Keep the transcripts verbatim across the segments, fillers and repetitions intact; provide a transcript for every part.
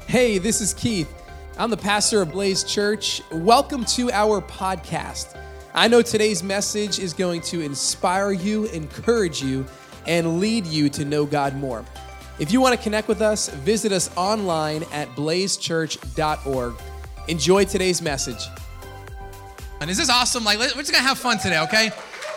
Hey, this is Keith. I'm the pastor of Blaze Church. Welcome to our podcast. I know today's message is going to inspire you, encourage you, and lead you to know God more. If you want to connect with us, visit us online at blaze church dot org. Enjoy today's message. And is this awesome? Like, we're just going to have fun today, okay?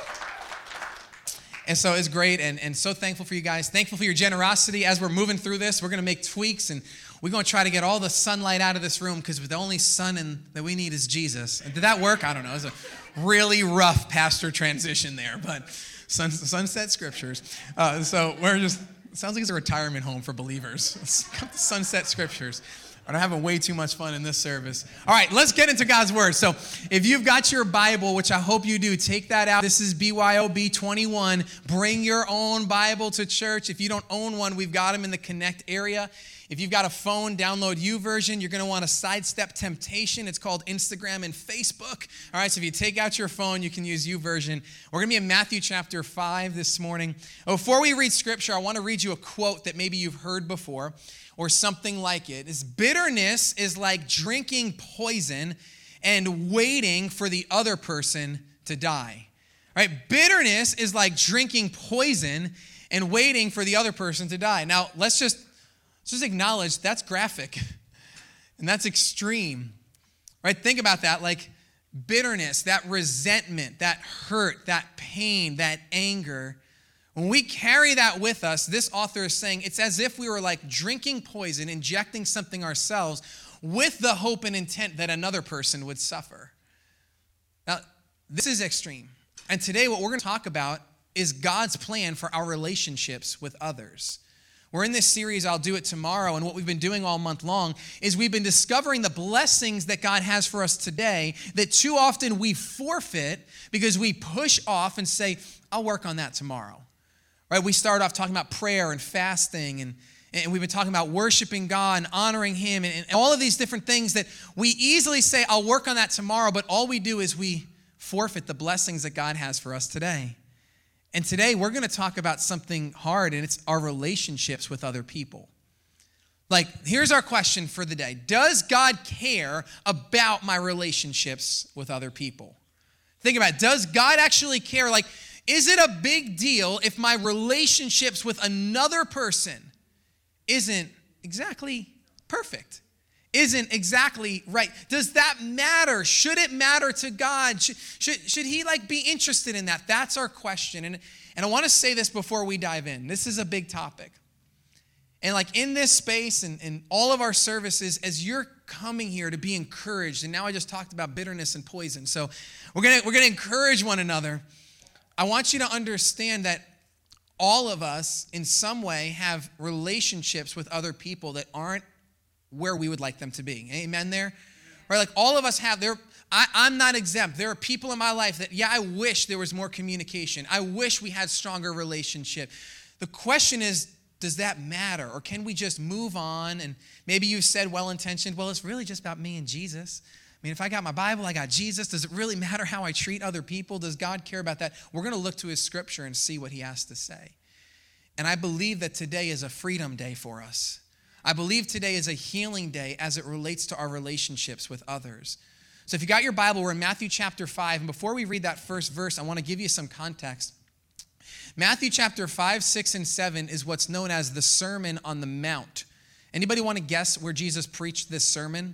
And so it's great, and, and so thankful for you guys. Thankful for your generosity. As we're moving through this, we're going to make tweaks, and we're going to try to get all the sunlight out of this room because the only sun in, that we need is Jesus. And did that work? I don't know. It was a really rough pastor transition there, but sun, Sunset Scriptures. Uh, so we're just, it sounds like it's a retirement home for believers. Sunset Scriptures. I'm having way too much fun in this service. All right, let's get into God's Word. So if you've got your Bible, which I hope you do, take that out. This is B Y O B twenty-one. Bring your own Bible to church. If you don't own one, we've got them in the Connect area. If you've got a phone, download YouVersion. You're going to want to sidestep temptation. It's called Instagram and Facebook. All right, so if you take out your phone, you can use YouVersion. We're going to be in Matthew chapter five this morning. Before we read Scripture, I want to read you a quote that maybe you've heard before, or something like it. Is bitterness is like drinking poison and waiting for the other person to die. Right? Bitterness is like drinking poison and waiting for the other person to die. Now, let's just, let's just acknowledge that's graphic and that's extreme. Right? Think about that. Like bitterness, that resentment, that hurt, that pain, that anger. When we carry that with us, this author is saying it's as if we were like drinking poison, injecting something ourselves with the hope and intent that another person would suffer. Now, this is extreme. And today what we're going to talk about is God's plan for our relationships with others. We're in this series, I'll do it tomorrow, and what we've been doing all month long is we've been discovering the blessings that God has for us today that too often we forfeit because we push off and say, I'll work on that tomorrow. Right, we started off talking about prayer and fasting, and, and we've been talking about worshiping God and honoring Him, and, and all of these different things that we easily say, I'll work on that tomorrow, but all we do is we forfeit the blessings that God has for us today. And today we're going to talk about something hard, and it's our relationships with other people. Like, here's our question for the day. Does God care about my relationships with other people? Think about it. Does God actually care? Like, is it a big deal if my relationships with another person isn't exactly perfect? Isn't exactly right? Does that matter? Should it matter to God? Should, should, should he like be interested in that? That's our question. And, and I want to say this before we dive in. This is a big topic. And like in this space and in all of our services, as you're coming here to be encouraged, and now I just talked about bitterness and poison. So we're gonna we're gonna encourage one another. I want you to understand that all of us, in some way, have relationships with other people that aren't where we would like them to be. Amen there? Right? Like all of us have, there. I, I'm not exempt. There are people in my life that, yeah, I wish there was more communication. I wish we had stronger relationship. The question is, does that matter? Or can we just move on? And maybe you said well-intentioned, well, it's really just about me and Jesus. I mean, if I got my Bible, I got Jesus. Does it really matter how I treat other people? Does God care about that? We're going to look to his scripture and see what he has to say. And I believe that today is a freedom day for us. I believe today is a healing day as it relates to our relationships with others. So if you got your Bible, we're in Matthew chapter five. And before we read that first verse, I want to give you some context. Matthew chapter five, six, and seven is what's known as the Sermon on the Mount. Anybody want to guess where Jesus preached this sermon?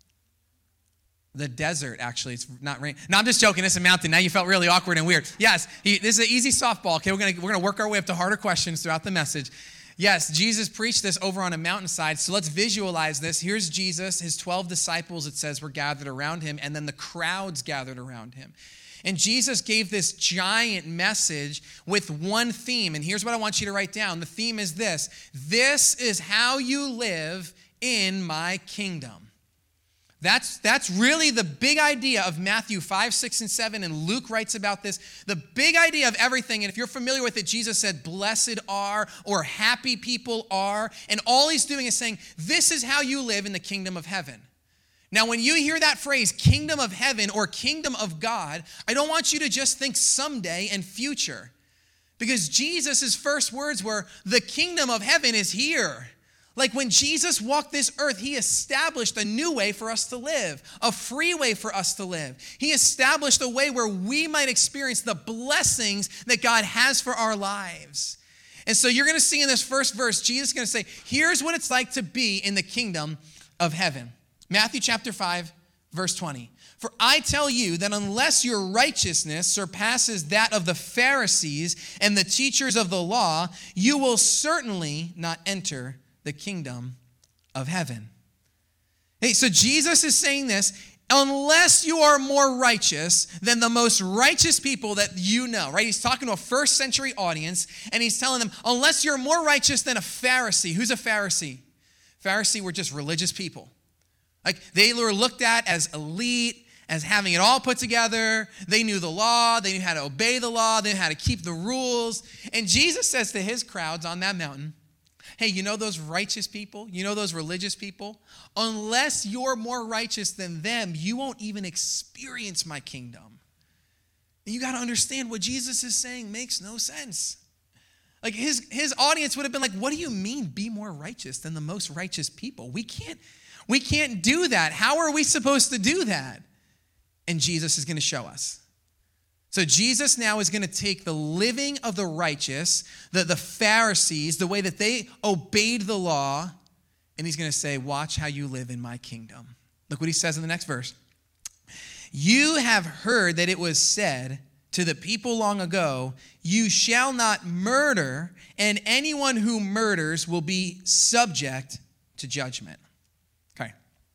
The desert, actually. It's not rain. No, I'm just joking. It's a mountain. Now you felt really awkward and weird. Yes, he, this is an easy softball. Okay, we're gonna we're gonna work our way up to harder questions throughout the message. Yes, Jesus preached this over on a mountainside. So let's visualize this. Here's Jesus. His twelve disciples, it says, were gathered around him, and then the crowds gathered around him. And Jesus gave this giant message with one theme. And here's what I want you to write down. The theme is this: this is how you live in my kingdom. That's, that's really the big idea of Matthew five, six, and seven, and Luke writes about this. The big idea of everything, and if you're familiar with it, Jesus said, blessed are, or happy people are, and all he's doing is saying, this is how you live in the kingdom of heaven. Now, when you hear that phrase, kingdom of heaven or kingdom of God, I don't want you to just think someday and future, because Jesus' first words were, the kingdom of heaven is here. Like when Jesus walked this earth, he established a new way for us to live, a free way for us to live. He established a way where we might experience the blessings that God has for our lives. And so you're going to see in this first verse, Jesus is going to say, here's what it's like to be in the kingdom of heaven. Matthew chapter five, verse twenty. For I tell you that unless your righteousness surpasses that of the Pharisees and the teachers of the law, you will certainly not enter the kingdom of heaven. Hey, so Jesus is saying this, unless you are more righteous than the most righteous people that you know, right? He's talking to a first century audience, and he's telling them, unless you're more righteous than a Pharisee. Who's a Pharisee? Pharisee were just religious people. Like they were looked at as elite, as having it all put together. They knew the law. They knew how to obey the law. They knew how to keep the rules. And Jesus says to his crowds on that mountain, hey, you know those righteous people? You know those religious people? Unless you're more righteous than them, you won't even experience my kingdom. And you got to understand what Jesus is saying makes no sense. Like his, his audience would have been like, what do you mean be more righteous than the most righteous people? We can't, we can't do that. How are we supposed to do that? And Jesus is going to show us. So Jesus now is going to take the living of the righteous, the, the Pharisees, the way that they obeyed the law, and he's going to say, watch how you live in my kingdom. Look what he says in the next verse. You have heard that it was said to the people long ago, you shall not murder, and anyone who murders will be subject to judgment. Okay.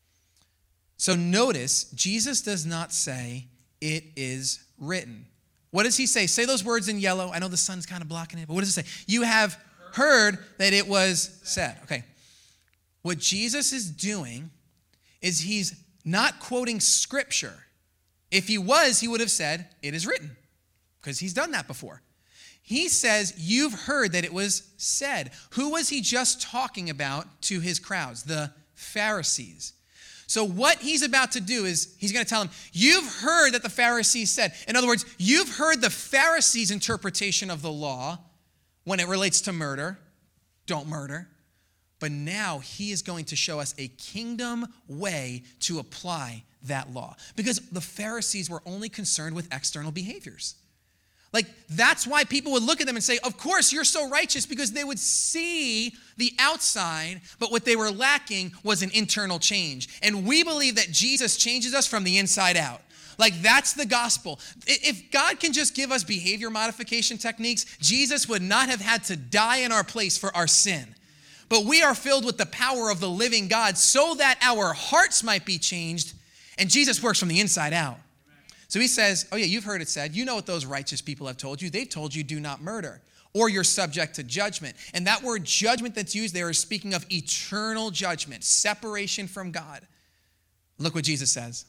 So notice, Jesus does not say, it is written. What does he say? Say those words in yellow. I know the sun's kind of blocking it, but what does it say? You have heard that it was said. Okay. What Jesus is doing is he's not quoting scripture. If he was, he would have said, it is written, because he's done that before. He says, you've heard that it was said. Who was he just talking about to his crowds? The Pharisees. So what he's about to do is he's going to tell them, you've heard that the Pharisees said. In other words, you've heard the Pharisees' interpretation of the law when it relates to murder. Don't murder. But now he is going to show us a kingdom way to apply that law. Because the Pharisees were only concerned with external behaviors. Like, that's why people would look at them and say, of course, you're so righteous, because they would see the outside, but what they were lacking was an internal change. And we believe that Jesus changes us from the inside out. Like, that's the gospel. If God can just give us behavior modification techniques, Jesus would not have had to die in our place for our sin. But we are filled with the power of the living God so that our hearts might be changed, and Jesus works from the inside out. So he says, oh yeah, you've heard it said. You know what those righteous people have told you. They've told you do not murder, or you're subject to judgment. And that word judgment that's used there is speaking of eternal judgment, separation from God. Look what Jesus says.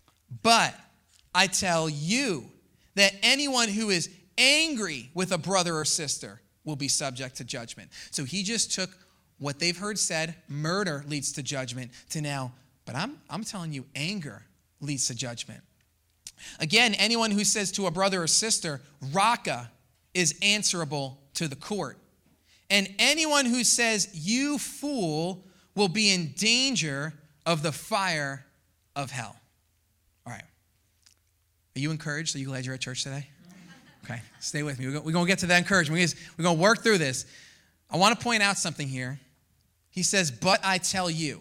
But I tell you that anyone who is angry with a brother or sister will be subject to judgment. So he just took what they've heard said, murder leads to judgment, to now, but I'm, I'm telling you, anger leads to judgment. Again, anyone who says to a brother or sister, Raka, is answerable to the court. And anyone who says, you fool, will be in danger of the fire of hell. All right. Are you encouraged? Are you glad you're at church today? Okay, stay with me. We're going to get to that encouragement. We're going to work through this. I want to point out something here. He says, but I tell you.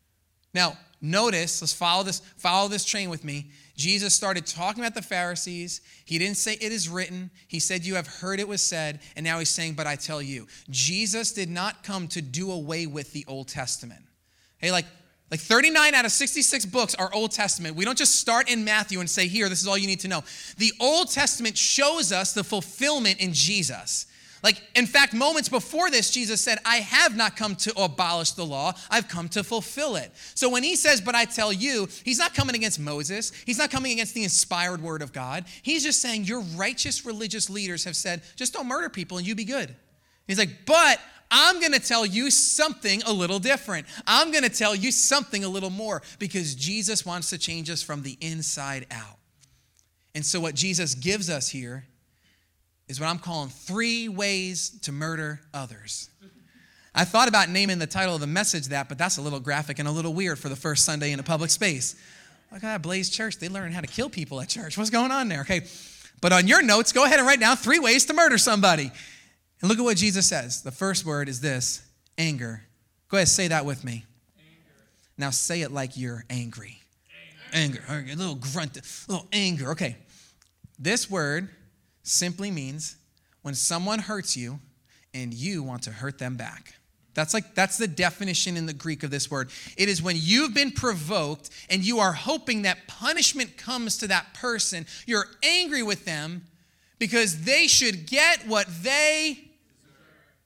Now, notice, let's follow this, follow this train with me. Jesus started talking about the Pharisees. He didn't say it is written. He said you have heard it was said. And now he's saying, but I tell you. Jesus did not come to do away with the Old Testament. Hey, like, like thirty-nine out of sixty-six books are Old Testament. We don't just start in Matthew and say, here, this is all you need to know. The Old Testament shows us the fulfillment in Jesus. Like, in fact, moments before this, Jesus said, I have not come to abolish the law. I've come to fulfill it. So when he says, but I tell you, he's not coming against Moses. He's not coming against the inspired word of God. He's just saying your righteous religious leaders have said, just don't murder people and you be good. He's like, but I'm going to tell you something a little different. I'm going to tell you something a little more, because Jesus wants to change us from the inside out. And so what Jesus gives us here is what I'm calling three ways to murder others. I thought about naming the title of the message that, but that's a little graphic and a little weird for the first Sunday in a public space. Look at that, Blaze Church. They learn how to kill people at church. What's going on there? Okay. But on your notes, go ahead and write down three ways to murder somebody. And look at what Jesus says. The first word is this, anger. Go ahead, say that with me. Anger. Now say it like you're angry. Anger. Anger. A little grunt, a little anger. Okay. This word simply means when someone hurts you and you want to hurt them back. That's like, that's the definition in the Greek of this word. It is when you've been provoked and you are hoping that punishment comes to that person. You're angry with them because they should get what they deserve.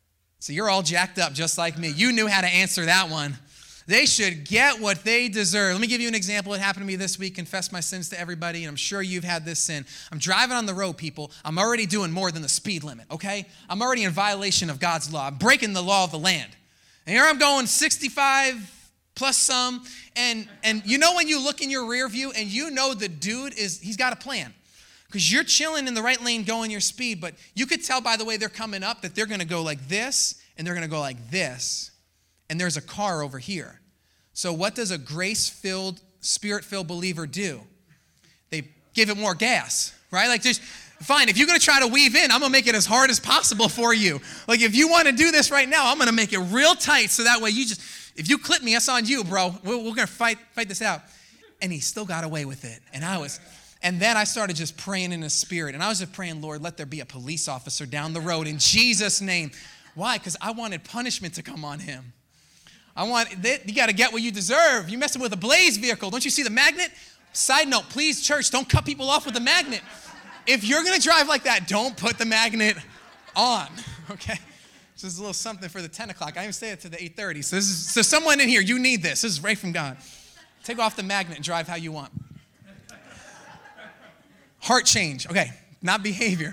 So you're all jacked up just like me. You knew how to answer that one. They should get what they deserve. Let me give you an example. It happened to me this week. Confess my sins to everybody, and I'm sure you've had this sin. I'm driving on the road, people. I'm already doing more than the speed limit, okay? I'm already in violation of God's law. I'm breaking the law of the land. And here I'm going sixty-five plus some, and, and you know when you look in your rear view and you know the dude is, he's got a plan. Because you're chilling in the right lane going your speed, but you could tell by the way they're coming up that they're going to go like this, and they're going to go like this. And there's a car over here. So what does a grace-filled, spirit-filled believer do? They give it more gas, right? Like just, fine, if you're going to try to weave in, I'm going to make it as hard as possible for you. Like if you want to do this right now, I'm going to make it real tight so that way you just, if you clip me, that's on you, bro. We're, we're going to fight fight this out. And he still got away with it. And I was, and then I started just praying in the spirit. And I was just praying, Lord, let there be a police officer down the road in Jesus' name. Why? Because I wanted punishment to come on him. I want, you got to get what you deserve. You're messing with a Blaze vehicle. Don't you see the magnet? Side note, please, church, don't cut people off with the magnet. If you're going to drive like that, don't put the magnet on, okay? This is a little something for the ten o'clock. I even say it to the eight thirty. So, this is, so someone in here, you need this. This is right from God. Take off the magnet and drive how you want. Heart change. Okay, not behavior.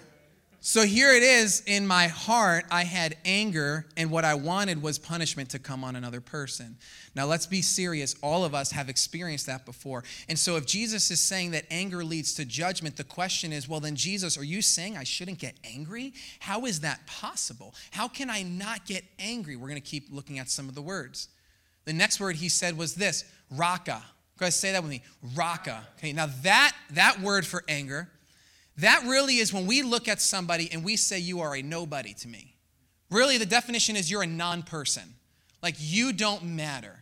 So here it is, in my heart, I had anger, and what I wanted was punishment to come on another person. Now let's be serious. All of us have experienced that before. And so if Jesus is saying that anger leads to judgment, the question is, well then Jesus, are you saying I shouldn't get angry? How is that possible? How can I not get angry? We're going to keep looking at some of the words. The next word he said was this, raka. Go ahead, say that with me, raka. Okay, now that, that word for anger, that really is when we look at somebody and we say, you are a nobody to me. Really, the definition is you're a non-person. Like you don't matter.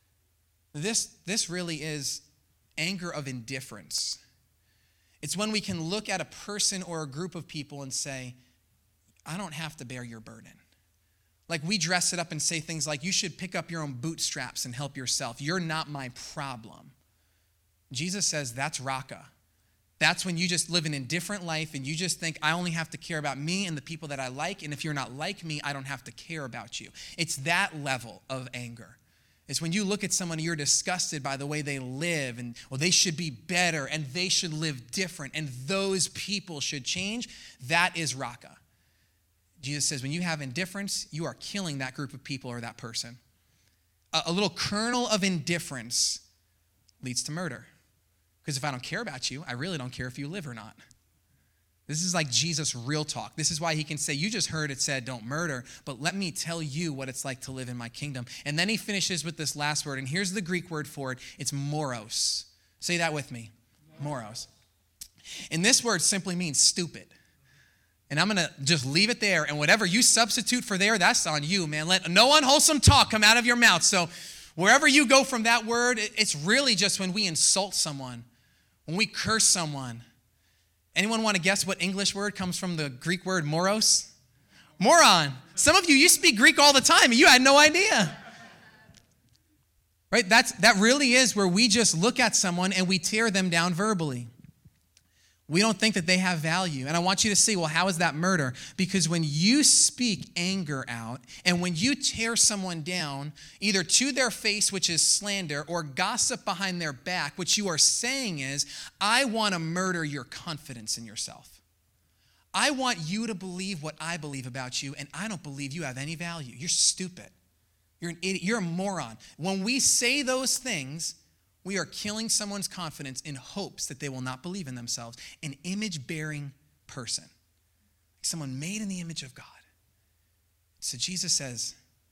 This, this really is anger of indifference. It's when we can look at a person or a group of people and say, I don't have to bear your burden. Like we dress it up and say things like, you should pick up your own bootstraps and help yourself. You're not my problem. Jesus says that's raka. That's when you just live an indifferent life and you just think, I only have to care about me and the people that I like, and if you're not like me, I don't have to care about you. It's that level of anger. It's when you look at someone and you're disgusted by the way they live, and well, they should be better and they should live different and those people should change. That is raka. Jesus says when you have indifference, you are killing that group of people or that person. A, a little kernel of indifference leads to murder. Because if I don't care about you, I really don't care if you live or not. This is like Jesus' real talk. This is why he can say, you just heard it said, don't murder, but let me tell you what it's like to live in my kingdom. And then he finishes with this last word, and here's the Greek word for it. It's moros. Say that with me. Moros. And this word simply means stupid. And I'm going to just leave it there, and whatever you substitute for there, that's on you, man. Let no unwholesome talk come out of your mouth. So wherever you go from that word, it's really just when we insult someone. When we curse someone. Anyone want to guess what English word comes from the Greek word moros? Moron. Some of you, you speak Greek all the time and you had no idea. Right? That's, that really is where we just look at someone and we tear them down verbally. We don't think that they have value. And I want you to see, well, how is that murder? Because when you speak anger out and when you tear someone down, either to their face, which is slander, or gossip behind their back, what you are saying is, I want to murder your confidence in yourself. I want you to believe what I believe about you, and I don't believe you have any value. You're stupid. You're an idiot. You're a moron. When we say those things, we are killing someone's confidence in hopes that they will not believe in themselves. An image-bearing person. Someone made in the image of God. So Jesus says,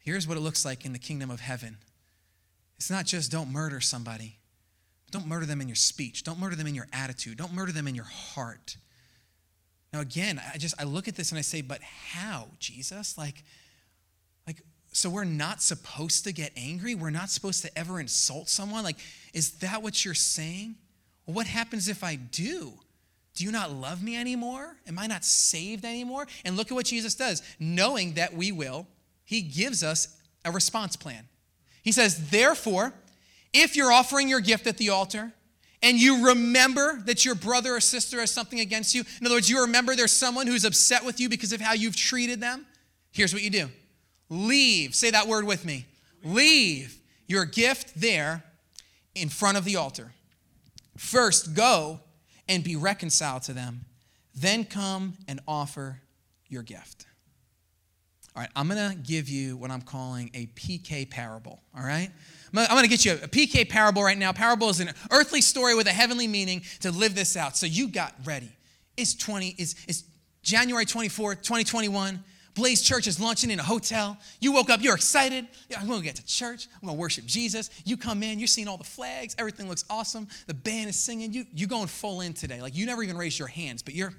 Here's what it looks like in the kingdom of heaven. It's not just don't murder somebody. Don't murder them in your speech. Don't murder them in your attitude. Don't murder them in your heart. Now, again, I just, I look at this and I say, but how, Jesus? Like, like, so we're not supposed to get angry? We're not supposed to ever insult someone? Like, is that what you're saying? Well, what happens if I do? Do you not love me anymore? Am I not saved anymore? And look at what Jesus does. Knowing that we will, he gives us a response plan. He says, therefore, if you're offering your gift at the altar and you remember that your brother or sister has something against you, in other words, you remember there's someone who's upset with you because of how you've treated them, here's what you do. Leave, say that word with me. Leave your gift there in front of the altar. First, go and be reconciled to them. Then come and offer your gift. All right, I'm going to give you what I'm calling a P K parable, all right? I'm going to get you a P K parable right now. Parable is an earthly story with a heavenly meaning to live this out. So you got ready. It's twenty. It's, it's January twenty-fourth, twenty twenty-one. Blaze Church is launching in a hotel. You woke up. You're excited. Yeah, I'm going to get to church. I'm going to worship Jesus. You come in. You're seeing all the flags. Everything looks awesome. The band is singing. You, you're going full in today. Like, you never even raised your hands, but you're...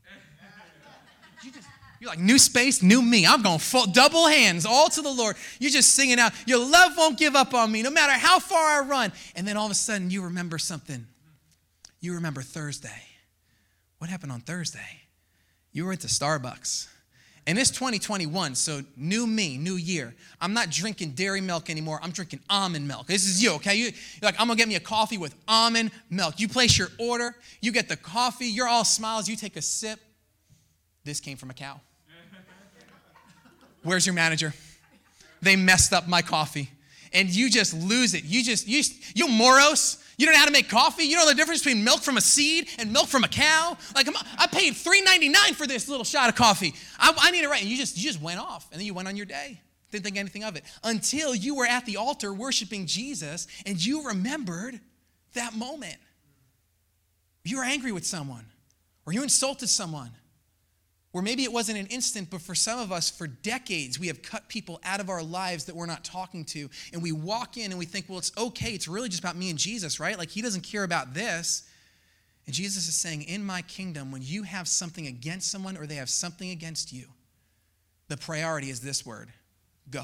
You just... You're like, new space, new me. I'm going full, double hands, all to the Lord. You're just singing out, your love won't give up on me, no matter how far I run. And then all of a sudden, you remember something. You remember Thursday. What happened on Thursday? You were at the Starbucks. And it's twenty twenty-one, so new me, new year. I'm not drinking dairy milk anymore. I'm drinking almond milk. This is you, okay? You, you're like, I'm going to get me a coffee with almond milk. You place your order. You get the coffee. You're all smiles. You take a sip. This came from a cow. Where's your manager? They messed up my coffee. And you just lose it. You just, you, you moros. You don't know how to make coffee. You know the difference between milk from a seed and milk from a cow? Like, I paid three ninety-nine for this little shot of coffee. I, I need it right. And you just, you just went off. And then you went on your day. Didn't think anything of it. Until you were at the altar worshiping Jesus and you remembered that moment. You were angry with someone. Or you insulted someone. Or maybe it wasn't an instant, but for some of us, for decades, we have cut people out of our lives that we're not talking to. And we walk in and we think, well, it's okay. It's really just about me and Jesus, right? Like, he doesn't care about this. And Jesus is saying, in my kingdom, when you have something against someone or they have something against you, the priority is this word, go.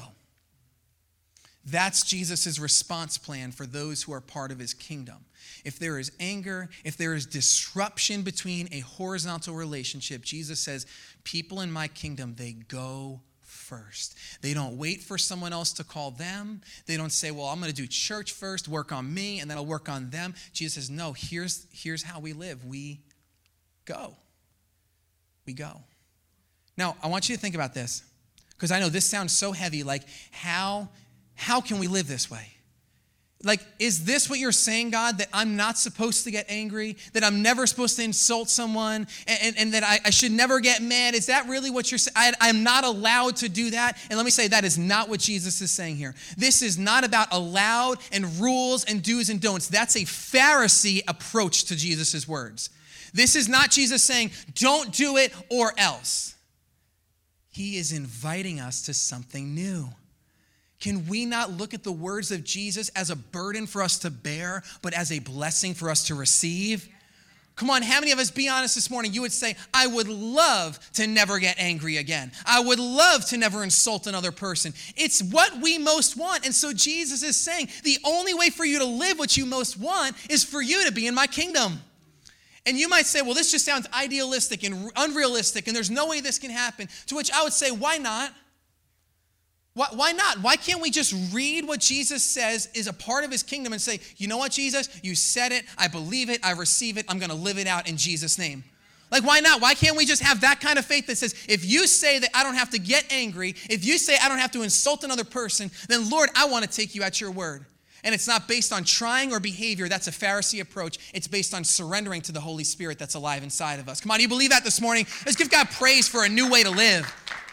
That's Jesus' response plan for those who are part of his kingdom. If there is anger, if there is disruption between a horizontal relationship, Jesus says, people in my kingdom, they go first. They don't wait for someone else to call them. They don't say, well, I'm going to do church first, work on me, and then I'll work on them. Jesus says, no, here's, here's how we live. We go. We go. Now, I want you to think about this, because I know this sounds so heavy, like how... How can we live this way? Like, is this what you're saying, God, that I'm not supposed to get angry, that I'm never supposed to insult someone, and, and, and that I, I should never get mad? Is that really what you're saying? I, I'm not allowed to do that? And let me say, that is not what Jesus is saying here. This is not about allowed and rules and do's and don'ts. That's a Pharisee approach to Jesus' words. This is not Jesus saying, don't do it or else. He is inviting us to something new. Can we not look at the words of Jesus as a burden for us to bear, but as a blessing for us to receive? Come on, how many of us, be honest this morning, you would say, I would love to never get angry again. I would love to never insult another person. It's what we most want. And so Jesus is saying, the only way for you to live what you most want is for you to be in my kingdom. And you might say, well, this just sounds idealistic and unrealistic, and there's no way this can happen. To which I would say, why not? Why, why not? Why can't we just read what Jesus says is a part of his kingdom and say, you know what, Jesus? You said it. I believe it. I receive it. I'm going to live it out in Jesus' name. Like, why not? Why can't we just have that kind of faith that says, if you say that I don't have to get angry, if you say I don't have to insult another person, then, Lord, I want to take you at your word. And it's not based on trying or behavior. That's a Pharisee approach. It's based on surrendering to the Holy Spirit that's alive inside of us. Come on, do you believe that this morning? Let's give God praise for a new way to live.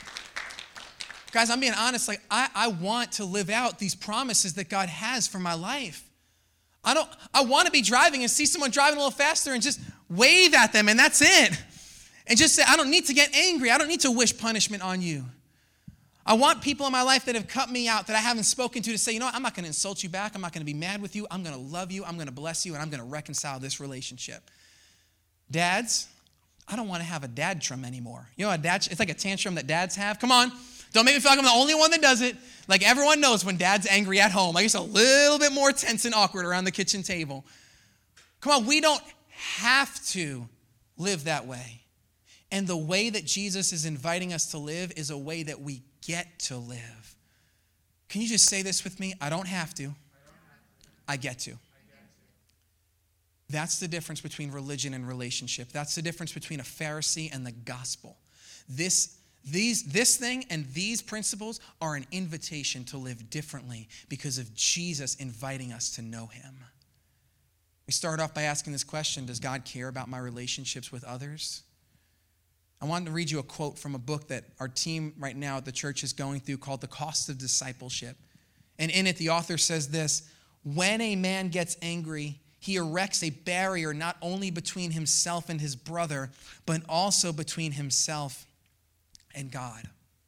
Guys, I'm being honest, like I, I want to live out these promises that God has for my life. I don't, I want to be driving and see someone driving a little faster and just wave at them and that's it. And just say, I don't need to get angry. I don't need to wish punishment on you. I want people in my life that have cut me out, that I haven't spoken to, to say, you know what, I'm not going to insult you back. I'm not going to be mad with you. I'm going to love you. I'm going to bless you, and I'm going to reconcile this relationship. Dads, I don't want to have a dad-trum anymore. You know, a dad, it's like a tantrum that dads have. Come on. Don't make me feel like I'm the only one that does it. Like everyone knows when dad's angry at home, like it's a little bit more tense and awkward around the kitchen table. Come on, we don't have to live that way. And the way that Jesus is inviting us to live is a way that we get to live. Can you just say this with me? I don't have to. I get to. That's the difference between religion and relationship. That's the difference between a Pharisee and the gospel. This, these, this thing and these principles are an invitation to live differently because of Jesus inviting us to know him. We start off by asking this question, does God care about my relationships with others? I wanted to read you a quote from a book that our team right now at the church is going through called The Cost of Discipleship. And in it, the author says this, when a man gets angry, he erects a barrier not only between himself and his brother, but also between himself and God.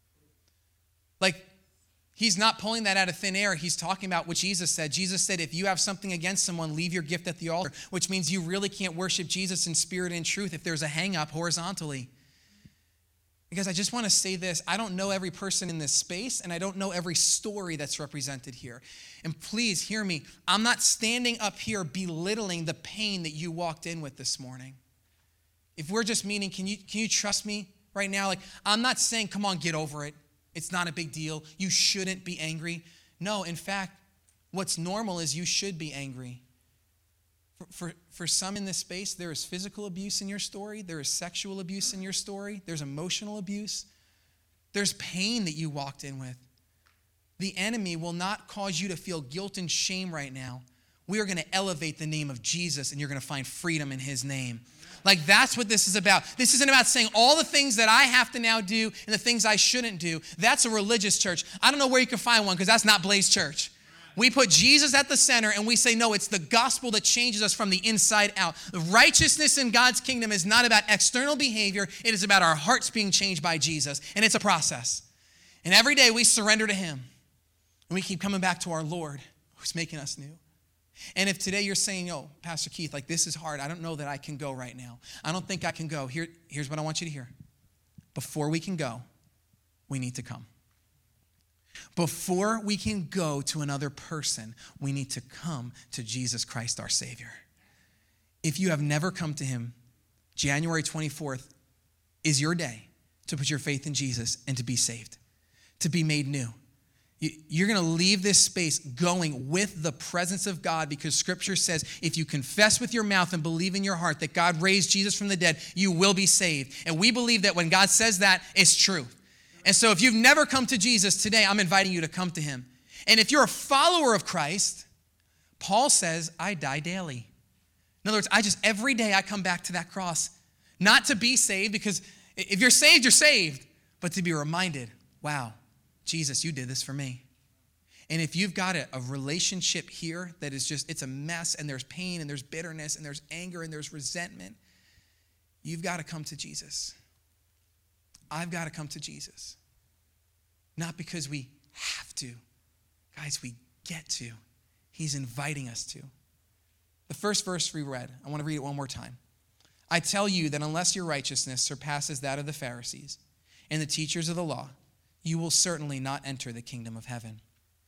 Like, he's not pulling that out of thin air. He's talking about what Jesus said. Jesus said, if you have something against someone, leave your gift at the altar, which means you really can't worship Jesus in spirit and truth if there's a hang up horizontally. Because I just want to say this, I don't know every person in this space, and I don't know every story that's represented here. And please hear me, I'm not standing up here belittling the pain that you walked in with this morning. If we're just meaning, can you, can you trust me right now? Like, I'm not saying, come on, get over it. It's not a big deal. You shouldn't be angry. No, in fact, what's normal is you should be angry. For, for, for some in this space, there is physical abuse in your story. There is sexual abuse in your story. There's emotional abuse. There's pain that you walked in with. The enemy will not cause you to feel guilt and shame right now. We are going to elevate the name of Jesus, and you're going to find freedom in his name. Like, that's what this is about. This isn't about saying all the things that I have to now do and the things I shouldn't do. That's a religious church. I don't know where you can find one because that's not Blaze Church. We put Jesus at the center and we say, no, it's the gospel that changes us from the inside out. The righteousness in God's kingdom is not about external behavior. It is about our hearts being changed by Jesus. And it's a process. And every day we surrender to him. And we keep coming back to our Lord who's making us new. And if today you're saying, oh, Pastor Keith, like this is hard. I don't know that I can go right now. I don't think I can go. Here, here's what I want you to hear. Before we can go, we need to come. Before we can go to another person, we need to come to Jesus Christ, our Savior. If you have never come to him, January twenty-fourth is your day to put your faith in Jesus and to be saved, to be made new. You're going to leave this space going with the presence of God because Scripture says if you confess with your mouth and believe in your heart that God raised Jesus from the dead, you will be saved. And we believe that when God says that, it's true. And so if you've never come to Jesus today, I'm inviting you to come to him. And if you're a follower of Christ, Paul says, I die daily. In other words, I just, every day I come back to that cross, not to be saved, because if you're saved, you're saved, but to be reminded, wow, Jesus, you did this for me. And if you've got a, a relationship here that is just, it's a mess, and there's pain, and there's bitterness, and there's anger, and there's resentment, you've got to come to Jesus. I've got to come to Jesus. Not because we have to. Guys, we get to. He's inviting us to. The first verse we read, I want to read it one more time. I tell you that unless your righteousness surpasses that of the Pharisees and the teachers of the law, you will certainly not enter the kingdom of heaven.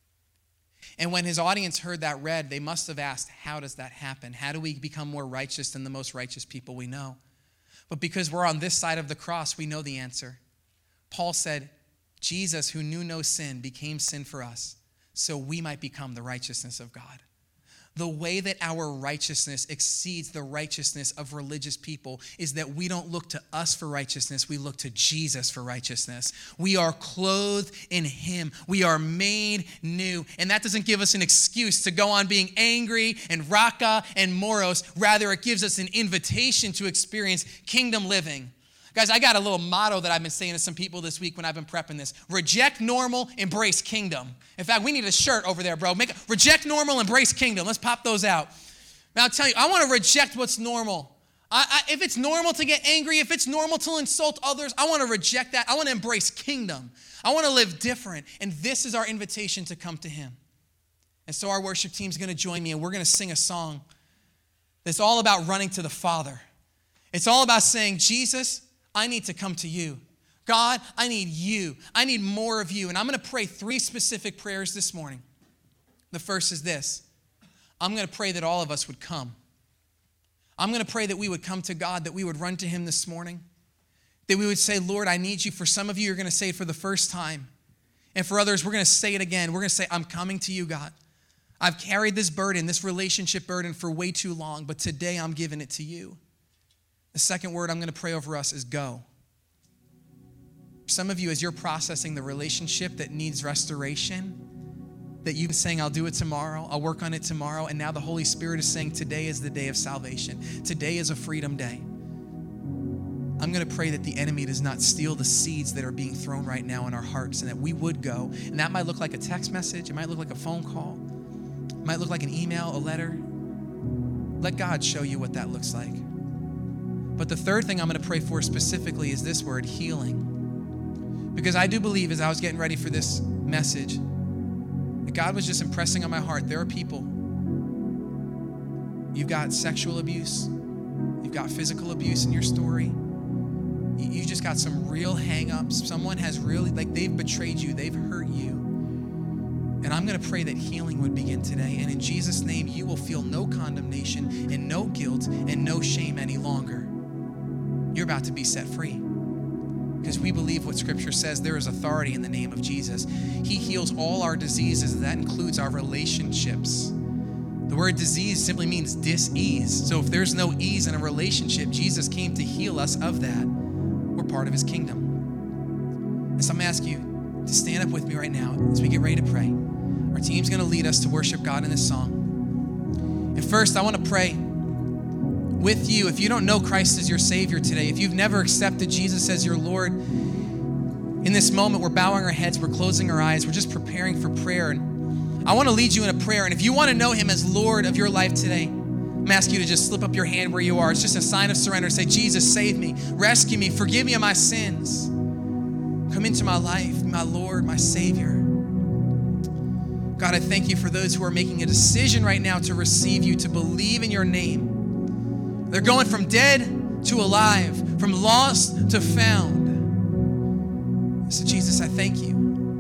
And when his audience heard that read, they must have asked, how does that happen? How do we become more righteous than the most righteous people we know? But because we're on this side of the cross, we know the answer. Paul said, Jesus, who knew no sin, became sin for us, so we might become the righteousness of God. The way that our righteousness exceeds the righteousness of religious people is that we don't look to us for righteousness, we look to Jesus for righteousness. We are clothed in him. We are made new. And that doesn't give us an excuse to go on being angry and raka and moros. Rather, it gives us an invitation to experience kingdom living. Guys, I got a little motto that I've been saying to some people this week when I've been prepping this. Reject normal, embrace kingdom. In fact, we need a shirt over there, bro. Make a, reject normal, embrace kingdom. Let's pop those out. Now, I'll tell you, I want to reject what's normal. I, I, if it's normal to get angry, if it's normal to insult others, I want to reject that. I want to embrace kingdom. I want to live different. And this is our invitation to come to him. And so our worship team is going to join me, and we're going to sing a song that's all about running to the Father. It's all about saying, Jesus, I need to come to you. God, I need you. I need more of you. And I'm going to pray three specific prayers this morning. The first is this. I'm going to pray that all of us would come. I'm going to pray that we would come to God, that we would run to him this morning, that we would say, Lord, I need you. For some of you, you're going to say it for the first time. And for others, we're going to say it again. We're going to say, I'm coming to you, God. I've carried this burden, this relationship burden for way too long, but today I'm giving it to you. The second word I'm going to pray over us is go. Some of you, as you're processing the relationship that needs restoration, that you've been saying, I'll do it tomorrow, I'll work on it tomorrow, and now the Holy Spirit is saying, today is the day of salvation. Today is a freedom day. I'm going to pray that the enemy does not steal the seeds that are being thrown right now in our hearts, and that we would go. And that might look like a text message. It might look like a phone call. It might look like an email, a letter. Let God show you what that looks like. But the third thing I'm going to pray for specifically is this word, healing. Because I do believe, as I was getting ready for this message, that God was just impressing on my heart, there are people, you've got sexual abuse, you've got physical abuse in your story, you just got some real hang-ups. Someone has really, like they've betrayed you, they've hurt you. And I'm going to pray that healing would begin today. And in Jesus' name, you will feel no condemnation and no guilt and no shame any longer. You're about to be set free. Because we believe what Scripture says, there is authority in the name of Jesus. He heals all our diseases, and that includes our relationships. The word disease simply means dis-ease. So if there's no ease in a relationship, Jesus came to heal us of that. We're part of his kingdom. And so I'm going to ask you to stand up with me right now as we get ready to pray. Our team's going to lead us to worship God in this song. And first, I want to pray with you. If you don't know Christ as your Savior today, if you've never accepted Jesus as your Lord, in this moment, we're bowing our heads, we're closing our eyes, we're just preparing for prayer. And I want to lead you in a prayer. And if you want to know him as Lord of your life today, I'm asking you to just slip up your hand where you are. It's just a sign of surrender. Say, Jesus, save me, rescue me, forgive me of my sins. Come into my life, my Lord, my Savior. God, I thank you for those who are making a decision right now to receive you, to believe in your name. They're going from dead to alive, from lost to found. So Jesus, I thank you.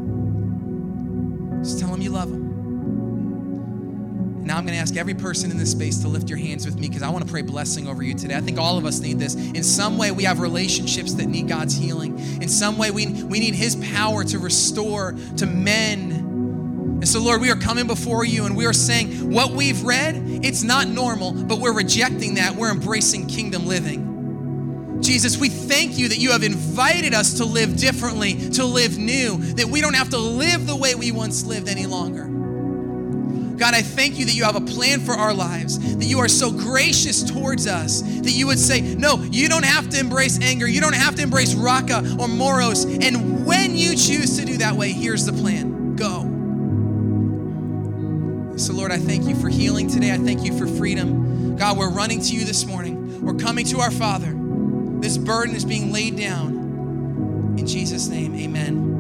Just tell them you love them. And now I'm going to ask every person in this space to lift your hands with me, because I want to pray blessing over you today. I think all of us need this. In some way, we have relationships that need God's healing. In some way, we, we need his power to restore, to mend. And so, Lord, we are coming before you and we are saying what we've read, it's not normal, but we're rejecting that. We're embracing kingdom living. Jesus, we thank you that you have invited us to live differently, to live new, that we don't have to live the way we once lived any longer. God, I thank you that you have a plan for our lives, that you are so gracious towards us, that you would say, no, you don't have to embrace anger. You don't have to embrace Raka or Moros. And when you choose to do that way, here's the plan. Go. So, Lord, I thank you for healing today. I thank you for freedom. God, we're running to you this morning. We're coming to our Father. This burden is being laid down. In Jesus' name, amen.